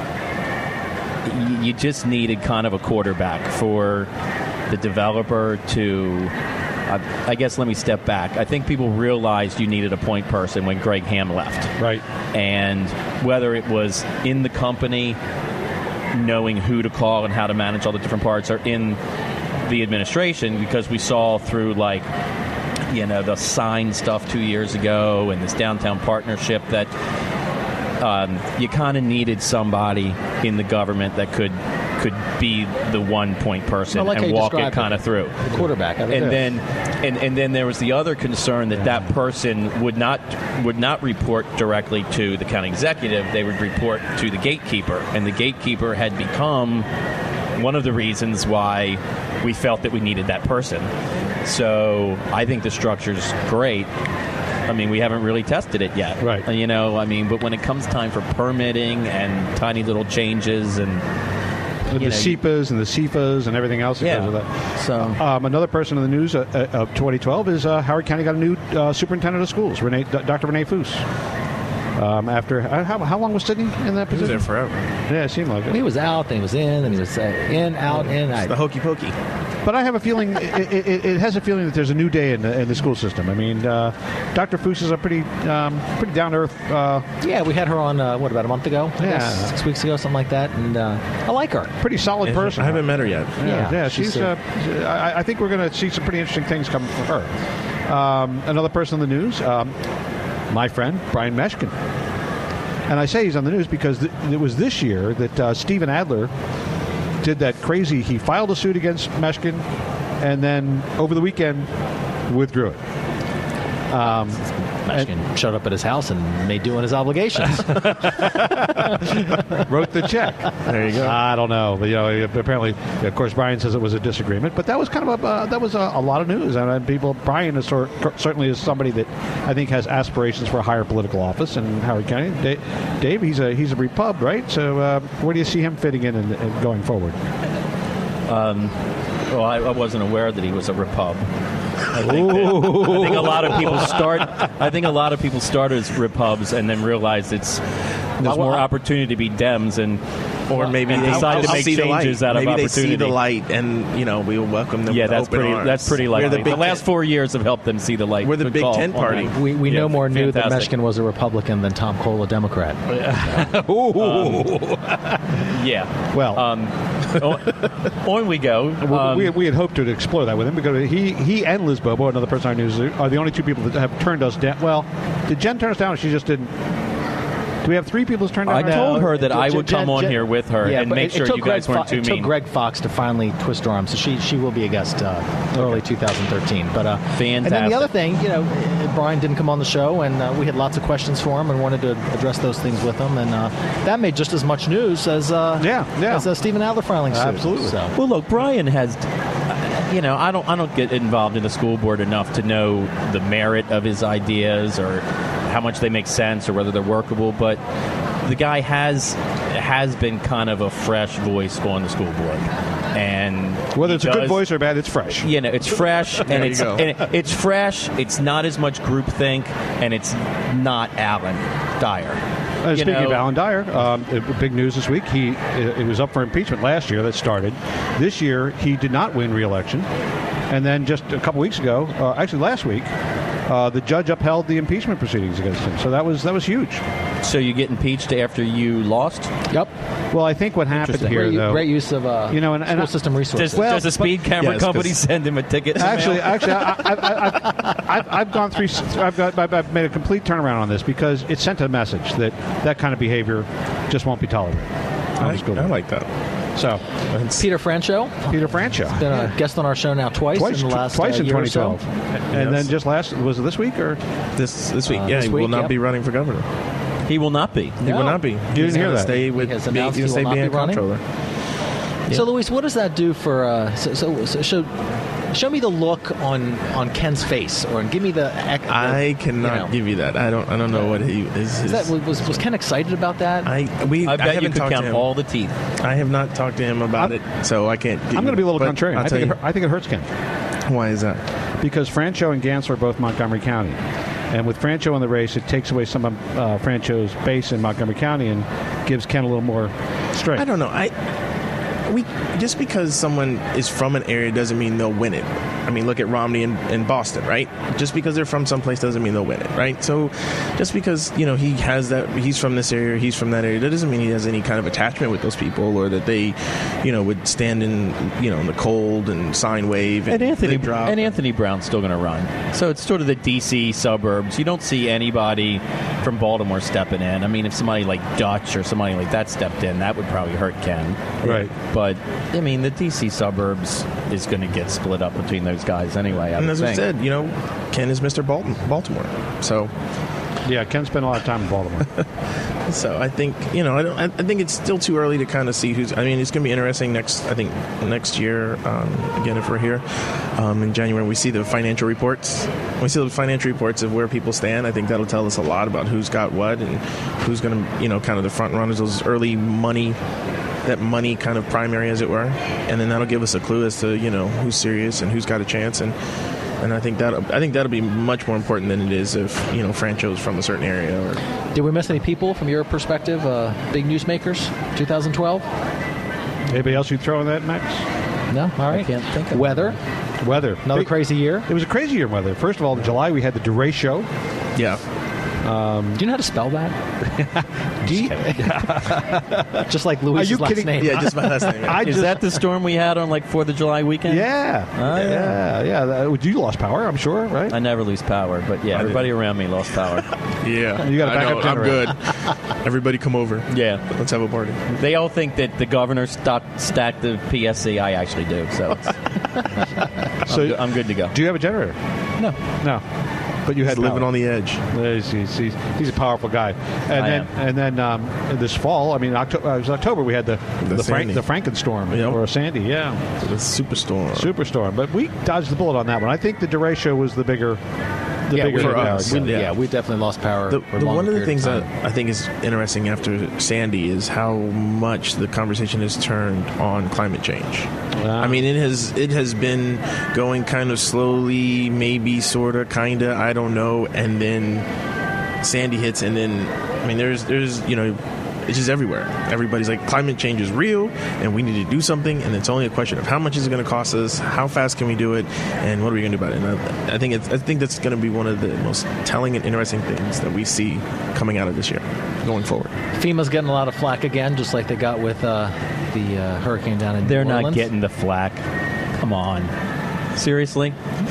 E: you just needed kind of a quarterback for the developer to... I guess let me step back. I think people realized you needed a point person when Greg Ham left.
B: Right.
E: And whether it was in the company, knowing who to call and how to manage all the different parts, or in the administration, because we saw through the sign stuff 2 years ago and this downtown partnership that you kind of needed somebody in the government that could be the one point person and walk it kind of through.
A: The quarterback.
E: And then there was the other concern that person would not report directly to the county executive. They would report to the gatekeeper, and the gatekeeper had become one of the reasons why we felt that we needed that person. So I think the structure's great. I mean, we haven't really tested it yet.
B: Right.
E: But when it comes time for permitting and tiny little changes and
B: the SEPAs and the CFAs and everything else that goes with that.
E: So
B: another person in the news of 2012 is Howard County got a new superintendent of schools, Dr. Renee Foose. After how long was Sidney in that
C: He was
B: position?
C: there forever.
B: Yeah, it seemed like it.
A: He was out, then he was in, then he was in, out, in.
C: It's the hokey pokey.
B: But I have a feeling it has a feeling that there's a new day in the school system. I mean, Dr. Foose is a pretty down to earth.
A: Yeah, we had her on about a month ago? I
B: Yeah.
A: guess, 6 weeks ago, something like that, and I like her.
B: Pretty solid person.
C: I haven't met her yet.
B: Yeah,
A: she's
B: she's. I think we're going to see some pretty interesting things coming from her. Another person in the news, my friend Brian Meshkin. And I say he's on the news because it was this year that Steven Adler did that crazy. He filed a suit against Meshkin, and then over the weekend withdrew it.
A: Meshkin showed up at his house and made doing his obligations.
B: Wrote the check.
C: There you go.
B: I don't know, but apparently, of course, Brian says it was a disagreement. But that was kind of a lot of news, and Brian is certainly is somebody that I think has aspirations for a higher political office in Howard County. Dave, he's a Repub, right? So where do you see him fitting in and going forward?
E: Well, I wasn't aware that he was a Repub. I think a lot of people start. I think a lot of people start as Repubs and then realize there's more opportunity to be Dems, or maybe they decide to make changes out of
C: maybe
E: opportunity.
C: They see the light, and we will welcome them.
E: Yeah,
C: with open arms.
E: that's pretty likely. The last 4 years have helped them see the light.
C: We're the Big Ten party.
A: We no more knew that
E: fantastic.
A: Meshkin was a Republican than Tom Cole a Democrat.
E: Yeah.
B: Well,
E: on we go.
B: we had hoped to explore that with him because he and Liz Bobo, another person on our news, are the only two people that have turned us down. Well, did Jen turn us down or she just didn't? Do we have three people who's turned down?
E: I told her that I would come on here with her and
A: but
E: make sure you guys weren't too
A: It
E: mean.
A: took Greg Fox to finally twist her arm, so she will be a guest early 2013. But
E: Fantastic.
A: And then the other thing, Brian didn't come on the show, and we had lots of questions for him and wanted to address those things with him, and that made just as much news as as Stephen Adler filing suit.
B: Absolutely.
A: So.
E: Well, look, Brian has. I don't get involved in the school board enough to know the merit of his ideas or how much they make sense or whether they're workable, but the guy has been kind of a fresh voice on the school board, and
B: whether it's a good voice or bad, it's fresh.
E: It's fresh, and it's fresh. It's not as much groupthink, and it's not Alan Dyer.
B: Speaking of Alan Dyer, big news this week. It was up for impeachment last year. That started. This year, he did not win re-election. And then just a couple weeks ago, actually last week, the judge upheld the impeachment proceedings against him. So that was huge.
E: So you get impeached after you lost?
A: Yep.
B: Well, I think what happened here, though,
A: great use of school system resources.
E: Does a speed camera company send him a ticket?
B: Actually, I've gone through. I've made a complete turnaround on this because it sent a message that kind of behavior just won't be tolerated.
C: I like that.
B: So,
A: Peter Francho.
B: Been
A: a guest on our show now twice in the last
B: twice in
A: year
B: 2012,
A: or so.
B: and then just was it this week or
C: this week?
A: This
C: he
A: week,
C: will not be running for governor.
E: He will not be.
C: He will not be.
B: You didn't hear that?
C: Stay
A: He has announced he will
C: stay
A: not
C: being
A: be running?
C: comptroller.
A: So, Luis, what does that do for? Show me the look on Ken's face, or give me the.
C: I cannot give you that. I don't know what he is.
A: Was Ken excited about that?
E: I bet you could count all the teeth.
C: I have not talked to him about it, so I can't.
B: I'm going to be a little contrarian. I think it hurts Ken.
C: Why is that?
B: Because Francho and Gantz are both Montgomery County. And with Francho in the race, it takes away some of Francho's base in Montgomery County and gives Ken a little more strength.
C: I don't know. Just because someone is from an area doesn't mean they'll win it. I mean, look at Romney in Boston, right? Just because they're from someplace doesn't mean they'll win it, right? So just because, he's from this area, he's from that area, that doesn't mean he has any kind of attachment with those people or that they, would stand in the cold and sign wave.
E: And Anthony Brown's still going to run. So it's sort of the D.C. suburbs. You don't see anybody from Baltimore stepping in. I mean, if somebody like Dutch or somebody like that stepped in, that would probably hurt Ken.
B: Right.
E: But, I mean, the D.C. suburbs is going to get split up between those guys anyway.
C: And as I said, Ken is Mr. Baltimore. So,
B: yeah, Ken spent a lot of time in Baltimore.
C: So I think I think it's still too early to kind of see who's. I mean, it's going to be interesting next year. Again, if we're here in January, we see the financial reports. We see the financial reports of where people stand. I think that'll tell us a lot about who's got what and who's going to kind of the front runners, those early money kind of primary, as it were, and then that'll give us a clue as to who's serious and who's got a chance. And And I think that'll be much more important than it is if Fran chose from a certain area. Or
A: Did we miss any people from your perspective? Big newsmakers, 2012.
B: Anybody else you throw in that, Max?
A: No, all right.
E: I can't think of
A: Weather, another crazy year.
B: It was a crazy year in weather. First of all, in July we had the DeRay show.
C: Yeah.
A: Do you know how to spell that? Just like Louis' last
B: kidding?
A: name.
C: Yeah, just my last name. Yeah.
E: Is that the storm we had on 4th of July weekend?
B: Yeah.
E: Oh,
B: Yeah. You lost power, I'm sure, right?
E: I never lose power, but yeah, everybody around me lost power.
C: Yeah.
B: You got a backup generator.
C: I'm good. Everybody come over.
E: Yeah.
C: Let's have a party.
E: They all think that the governor stacked the PSC. I actually do, so I'm good to go.
B: Do you have a generator? No. But you had
C: living
B: power.
C: on the edge.
B: He's a powerful guy. And then this fall, it was October, we had the Frankenstorm or a Sandy,
C: The
B: Superstorm. But we dodged the bullet on that one. I think the DeRay show was the bigger
C: for us.
A: We definitely lost power.
C: One of the things that I think is interesting after Sandy is how much the conversation has turned on climate change.
B: Wow.
C: It has been going kind of slowly, maybe sort of, kind of, I don't know, and then Sandy hits, and then there's it's just everywhere. Everybody's like, climate change is real, and we need to do something, and it's only a question of how much is it going to cost us, how fast can we do it, and what are we going to do about it. And I think that's going to be one of the most telling and interesting things that we see coming out of this year, going forward.
A: FEMA's getting a lot of flack again, just like they got with the hurricane down in New Orleans.
E: They're not getting the flack. Come on. Seriously?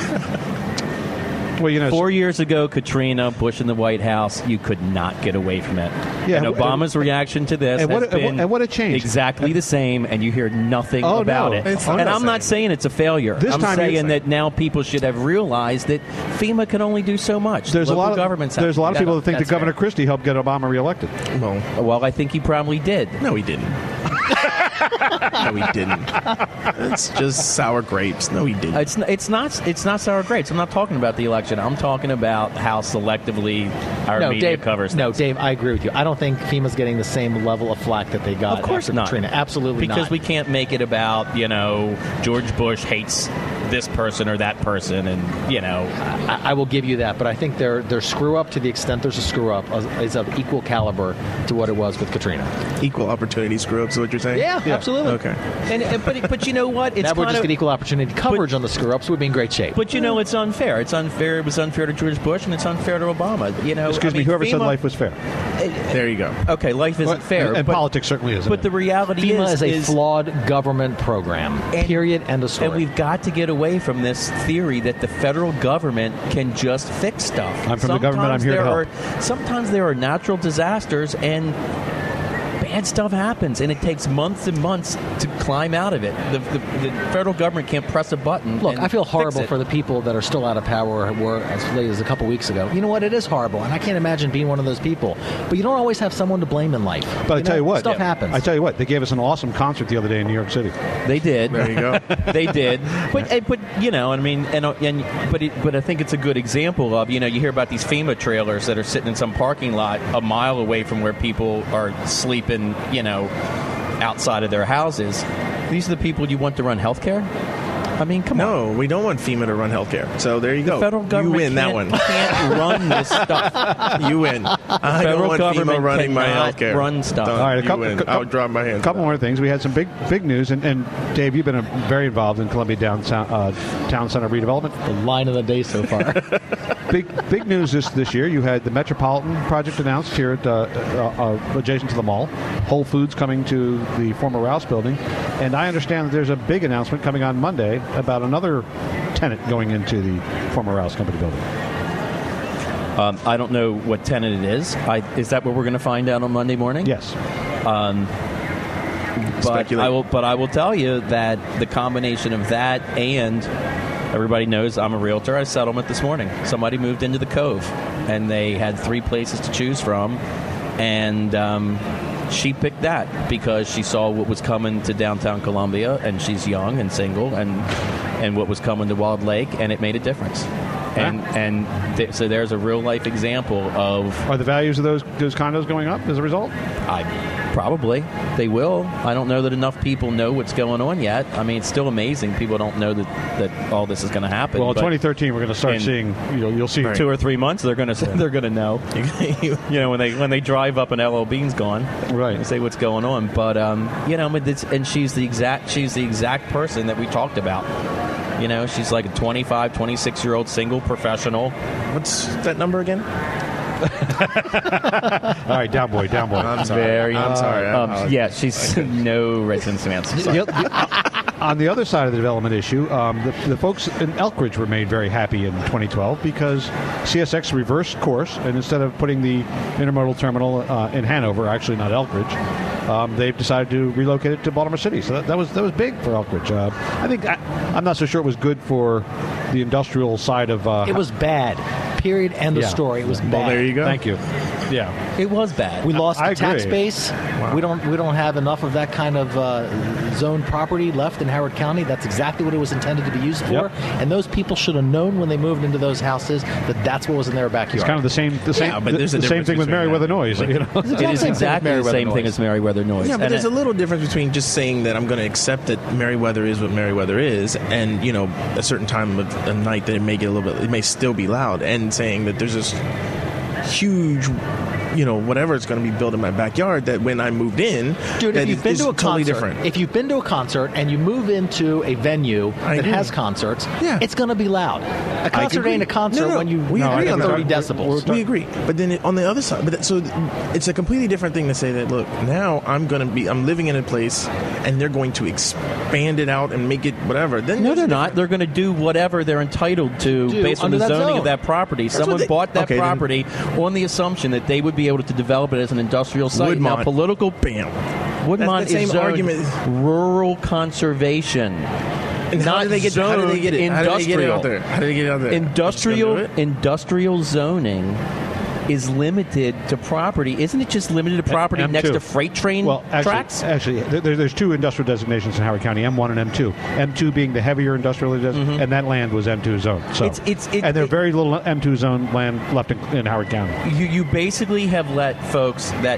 B: Well,
E: 4 years ago, Katrina, Bush in the White House, you could not get away from it.
B: Yeah,
E: and Obama's reaction to this has been
B: and what a change.
E: Exactly the same, and you hear nothing about it. And I'm not saying it's a failure. I'm saying that now people should have realized that FEMA can only do so much.
B: There's a lot of people that think that Governor
E: fair.
B: Christie helped get Obama reelected.
E: Well, I think he probably did.
C: No, he didn't. No, he didn't. It's just sour grapes. No, he didn't.
E: It's not sour grapes. I'm not talking about the election. I'm talking about how selectively our media covers things.
A: No, Dave, I agree with you. I don't think FEMA's getting the same level of flack that they got
E: of course
A: after
E: not.
A: Katrina. Absolutely
E: because
A: not.
E: we can't make it about, George Bush hates this person or that person, and
A: I will give you that, but I think their screw up, to the extent there's a screw up, is of equal caliber to what it was with Katrina.
C: Equal opportunity screw ups is what you're saying?
A: Yeah, absolutely.
E: Okay. But you know what? It's
A: now we're just get equal opportunity coverage on the screw ups. We'd be in great shape.
E: But it's unfair. It's unfair. It was unfair to George Bush, and it's unfair to Obama.
B: Excuse me, whoever said life was fair.
C: There you go.
E: Okay, life isn't fair,
B: and politics certainly isn't.
E: But the reality
A: FEMA is a
E: is
A: flawed government program. Period. End of story.
E: And we've got to get away from this theory that the federal government can just fix stuff.
B: I'm from the government. I'm here to help.
E: Sometimes there are natural disasters and bad stuff happens, and it takes months and months to climb out of it. The federal government can't press a button.
A: Look, I feel horrible
E: for
A: the people that are still out of power, were as late as a couple weeks ago. You know what? It is horrible, and I can't imagine being one of those people. But you don't always have someone to blame in life.
B: But I tell you what,
A: stuff happens.
B: I tell you what, they gave us an awesome concert the other day in New York City.
E: They did.
C: There you go.
E: They did. But I think it's a good example of, you hear about these FEMA trailers that are sitting in some parking lot a mile away from where people are sleeping, outside of their houses. These are the people you want to run healthcare? Come on.
C: No, we don't want FEMA to run healthcare. So there you go.
E: The federal government
C: you win that one.
E: Can't run this stuff.
C: You win. I don't want FEMA running my healthcare.
E: Run stuff.
B: All right,
C: I'll drop my hands.
B: A couple more things. We had some big news, and Dave, you've been very involved in Columbia Town Center redevelopment.
A: The line of the day so far.
B: Big news this year. You had the Metropolitan project announced here at adjacent to the mall. Whole Foods coming to the former Rouse building, and I understand that there's a big announcement coming on Monday about another tenant going into the former Rouse Company building.
E: I don't know what tenant it is. Is that what we're going to find out on Monday morning?
B: Yes.
E: But I will tell you that the combination of that and everybody knows I'm a realtor. I settlement this morning. Somebody moved into the Cove, and they had 3 places to choose from, and she picked that because she saw what was coming to downtown Columbia, and she's young and single, and what was coming to Walled Lake, and it made a difference. So there's a real life example of.
B: Are the values of those condos going up as a result?
E: Probably. They will. I don't know that enough people know what's going on yet. I mean, it's still amazing. People don't know that all this is going to happen.
B: Well, in 2013, we're going to start seeing. You'll see
E: 2 or 3 months. They're going to know. when they drive up and LL Bean's gone,
B: right?
E: And say what's going on. But and she's the exact person that we talked about. She's like a 25, 26-year-old single professional.
C: What's that number again?
B: All right, down boy.
C: I'm sorry. I'm sorry.
E: Yeah, she's no resident Samantha.
B: On the other side of the development issue, the folks in Elkridge were made very happy in 2012 because CSX reversed course, and instead of putting the intermodal terminal in Hanover, actually not Elkridge, they've decided to relocate it to Baltimore City. So that was big for Elkridge. I'm not so sure it was good for the industrial side of.
A: It was bad. Period. End of story. It was bad.
C: Well, there you go.
B: Thank you. Yeah,
E: it was bad.
A: We lost
B: the
A: tax base. Wow. We don't have enough of that kind of zoned property left in Howard County. That's exactly what it was intended to be used for.
B: Yep.
A: And those people should have known when they moved into those houses that that's what was in their backyard.
B: It's kind of the same thing with Meriwether Noise.
E: It is exactly the same thing as Meriwether Noise.
C: Yeah, but there's a little difference between just saying that I'm going to accept that Meriwether is what Meriwether is, and a certain time of the night that it may still be loud, and saying that there's this huge whatever it's going to be built in my backyard, that when I moved in,
A: dude, if you've been to a
C: totally
A: concert,
C: different.
A: If you've been to a concert and you move into a venue that has concerts, it's going to be loud. A concert ain't a concert when you
C: we agree on
A: 30
C: that.
A: decibels.
C: We agree, but then on the other side, so it's a completely different thing to say that. Look, now I'm living in a place, and they're going to expand it out and make it whatever. Then
E: no, they're not. They're going to do whatever they're entitled to based on the zoning of that property. Someone bought that property on the assumption that they would be able to develop it as an industrial site.
C: Woodmont.
E: Now, political Woodmont is
C: argument.
E: Rural conservation.
C: And how do they get it out there? How do they get it out there?
E: Industrial zoning is limited to property. Isn't it just limited to property
B: M2.
E: next to freight train tracks?
B: Actually, there's two industrial designations in Howard County, M1 and M2. M2 being the heavier industrial, and that land was M2 zone. So, and there's very little M2 zone land left in Howard County.
E: You basically have let folks that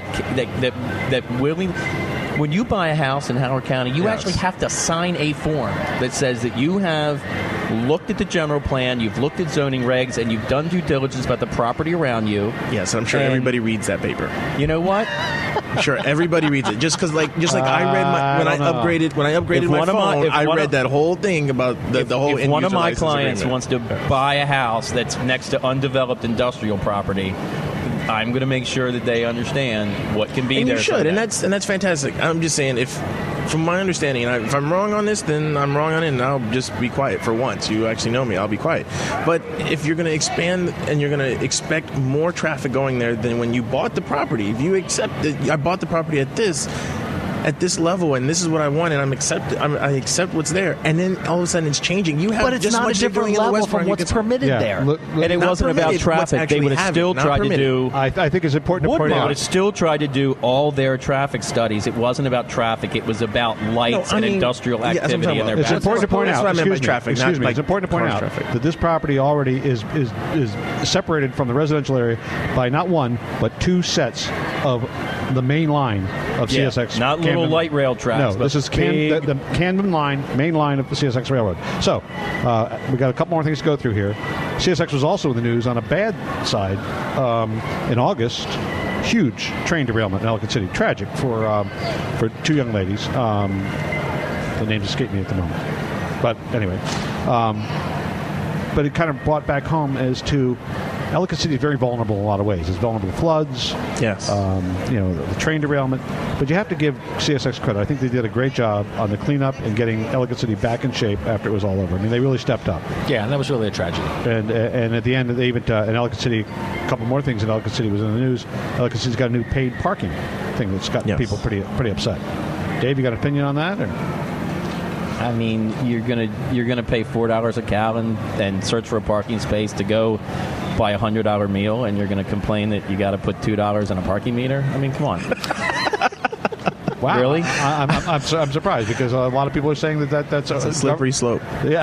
E: willing. When you buy a house in Howard County, you actually have to sign a form that says that you have looked at the general plan, you've looked at zoning regs, and you've done due diligence about the property around you.
C: Yes, I'm sure everybody reads that paper.
E: You know what?
C: I'm sure everybody reads it. Just like I read when I upgraded my phone, I read that whole thing about the whole.
E: If one of my clients wants to buy a house that's next to undeveloped industrial property, I'm going to make sure that they understand what can be
C: and
E: there.
C: You should, and that's fantastic. I'm just saying, from my understanding, if I'm wrong on this, then I'm wrong on it, and I'll just be quiet for once. You actually know me, I'll be quiet. But if you're going to expand and you're going to expect more traffic going there than when you bought the property, if you accept that I bought the property at this level, and this is what I want, and I accept what's there, and then all of a sudden it's changing.
A: But it's not a different level from what's permitted there.
E: And it wasn't about traffic. They would have still tried to do.
B: I think it's important to point out.
E: Would have still tried to do all their traffic studies. It wasn't about traffic. It was about lights and industrial activity in their
B: It's important to point out.
C: Excuse me.
B: It's important to point out that this property already is separated from the residential area by not one but two sets of the main line of CSX.
E: Not little light rail tracks.
B: No, this is the Camden line, main line of the CSX Railroad. So, we got a couple more things to go through here. CSX was also in the news on a bad side in August. Huge train derailment in Ellicott City. Tragic for two young ladies. The names escape me at the moment. But anyway, but it kind of brought back home as to Ellicott City is very vulnerable in a lot of ways. It's vulnerable to floods.
C: Yes.
B: The train derailment. But you have to give CSX credit. I think they did a great job on the cleanup and getting Ellicott City back in shape after it was all over. I mean, they really stepped up.
A: Yeah, and that was really a tragedy.
B: And at the end, they even in Ellicott City, a couple more things in Ellicott City was in the news. Ellicott City's got a new paid parking thing that's got people pretty upset. Dave, you got an opinion on that? Or?
E: I mean, you're gonna pay $4 a gallon and search for a parking space to go buy a $100 meal, and you're gonna complain that you got to put $2 on a parking meter. I mean, come on.
B: Wow.
E: Really?
B: I'm surprised because a lot of people are saying that's
C: a slippery slope.
B: Yeah.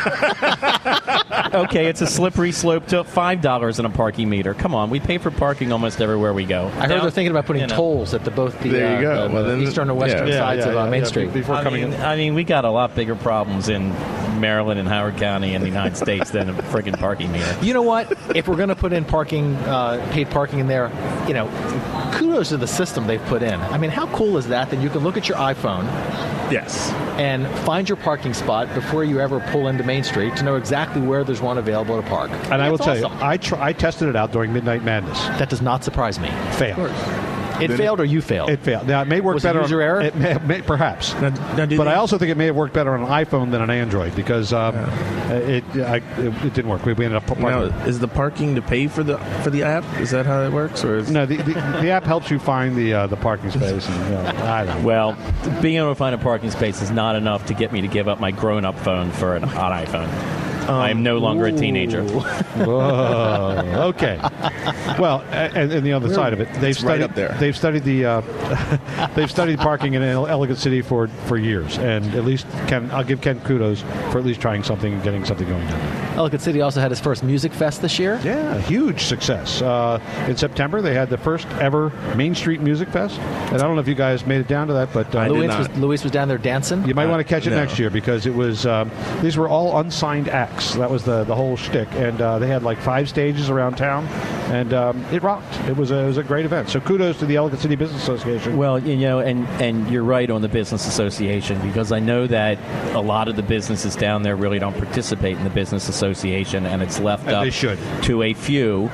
E: Okay, it's a slippery slope to $5 in a parking meter. Come on, we pay for parking almost everywhere we go.
A: I heard they're thinking about putting tolls at both the,
C: There you go.
A: the eastern and western sides of Main Street.
B: Before coming in.
E: I mean, we got a lot bigger problems in Maryland and Howard County in the United States than a friggin' parking meter.
A: You know what? If we're going to put in parking, paid parking in there, kudos to the system they've put in. I mean, how cool is that you can look at your iPhone
C: Yes.
A: and find your parking spot before you ever pull into Main Street to know exactly where there's one available to park.
B: And I will tell
A: awesome.
B: you, I tested it out during Midnight Madness.
A: That does not surprise me.
B: Failed.
A: It failed or you failed?
B: It failed. Now, it may work
A: Was
B: better.
A: it user error?
B: It may, perhaps. But I also think it may have worked better on an iPhone than an Android because it didn't work. We ended up parking.
C: Now, is the parking to pay for the app? Is that how it works? Or is
B: No, the app helps you find the parking space. And, I don't know.
E: Well, being able to find a parking space is not enough to get me to give up my grown-up phone for an iPhone. I am no longer a teenager.
B: Whoa. Okay. Well, and the other side of it, they've studied
C: right up there.
B: They've studied they've studied parking in Ellicott City for years, and at least I'll give Ken kudos for at least trying something and getting something going down there.
A: Ellicott City also had its first Music Fest this year.
B: Yeah, huge success. In September, they had the first ever Main Street Music Fest, and I don't know if you guys made it down to that, but
A: Luis was down there dancing.
B: You might want to catch it
C: no.
B: next year because it was these were all unsigned acts. That was the whole shtick, and they had like 5 stages around town, and it rocked. It was a great event. So kudos to the Ellicott City Business Association.
E: Well, and you're right on the Business Association because I know that a lot of the businesses down there really don't participate in the Business Association, and it's left up
B: they should.
E: to a few.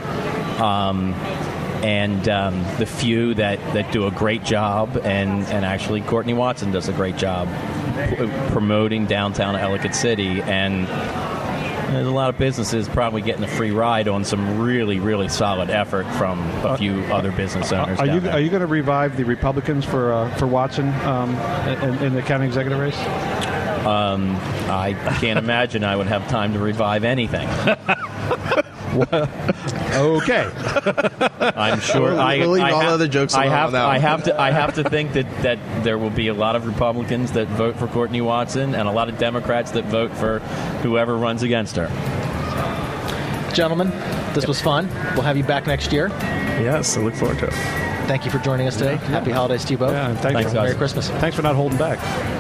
E: And the few that do a great job, and actually Courtney Watson does a great job promoting downtown Ellicott City, and there's a lot of businesses probably getting a free ride on some really, really solid effort from a few other business owners.
B: Are you
E: down there.
B: going to revive the Republicans for Watson in the county executive race?
E: I can't imagine I would have time to revive anything.
B: Okay.
E: I'm sure.
C: We'll leave all other jokes alone on that one.
E: I have to think that there will be a lot of Republicans that vote for Courtney Watson and a lot of Democrats that vote for whoever runs against her.
A: Gentlemen, this was fun. We'll have you back next year.
C: Yes, I look forward to it.
A: Thank you for joining us today. Happy holidays to you both.
B: Yeah, and thanks,
E: guys.
A: Merry Christmas.
B: Thanks for not holding back.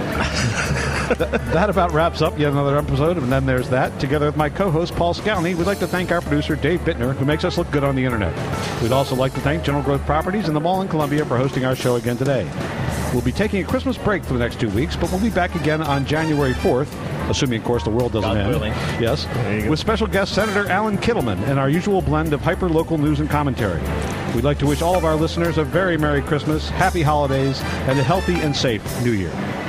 B: That about wraps up yet another episode of And Then There's That. Together with my co-host, Paul Scowney, we'd like to thank our producer, Dave Bittner, who makes us look good on the Internet. We'd also like to thank General Growth Properties and the Mall in Columbia for hosting our show again today. We'll be taking a Christmas break for the next 2 weeks, but we'll be back again on January 4th, assuming, of course, the world doesn't
E: God
B: end.
E: willing.
B: Yes. With special guest Senator Alan Kittleman and our usual blend of hyper-local news and commentary. We'd like to wish all of our listeners a very Merry Christmas, Happy Holidays, and a healthy and safe New Year.